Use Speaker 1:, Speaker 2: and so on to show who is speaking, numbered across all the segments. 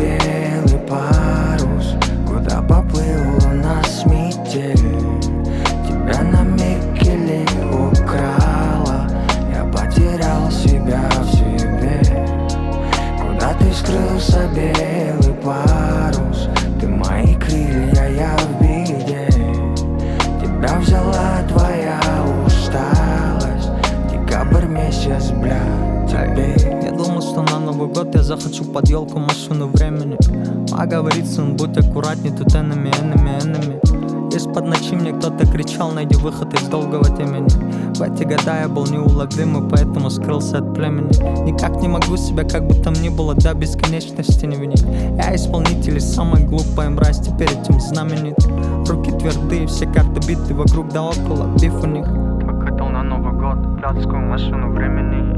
Speaker 1: белый парус, куда поплыл у нас метель. Тебя на миг или украла, я потерял себя в себе. Куда ты скрылся, белый парус? Ты мои крылья, я в беде. Тебя взяла твоя усталость, декабрь месяц, бля, тебе.
Speaker 2: Я думал, что на Новый год я захочу под елку машину времени. А говорит сын, будь аккуратней, тут enemy. Из-под ночи мне кто-то кричал, найди выход из долгого темени. В эти года я был неуловимый, поэтому скрылся от племени. Никак не могу себя, как бы там ни было, до бесконечности не винить. Я исполнитель и самой глупой мразь, теперь этим знаменит. Руки твердые, все карты биты вокруг да около, биф у них. Покатал на Новый год блядскую машину времени.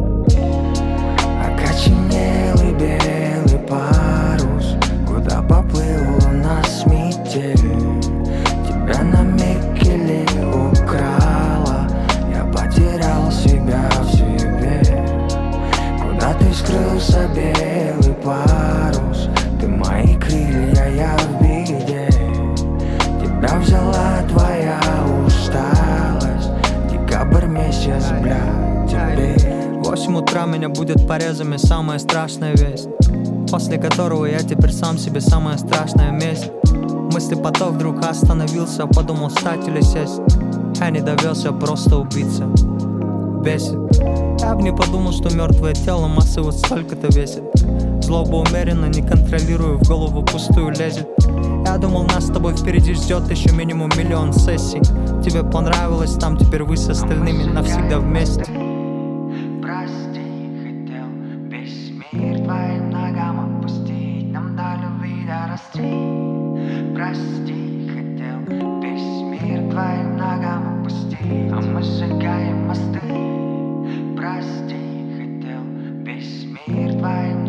Speaker 1: Окоченелый белый парус, куда поплыл у нас метель. Тебя на миг или украла, я потерял себя в себе. Куда ты скрылся, белый парус? Ты мои крылья, я в беде. Тебя взяла твоя усталость, декабрь месяц, бля, тебе.
Speaker 2: 8 утра меня будет порезами самая страшная весть, после которого я теперь сам себе самая страшная месть. Мысли поток вдруг остановился, подумал встать или сесть. Я не довез, я просто убийца. Бесит. Я бы не подумал, что мертвое тело массы вот столько-то весит. Злоба умеренно, не контролирую, в голову пустую лезет. Я думал, нас с тобой впереди ждет еще минимум 1 000 000 сессий. Тебе понравилось там, теперь вы с остальными навсегда вместе.
Speaker 1: Прости, хотел весь мир твоим ногам опустить, нам до любви дорасти. Прости, хотел весь мир твоим ногам опустить, а мы сжигаем мосты. Прости, хотел весь мир твоим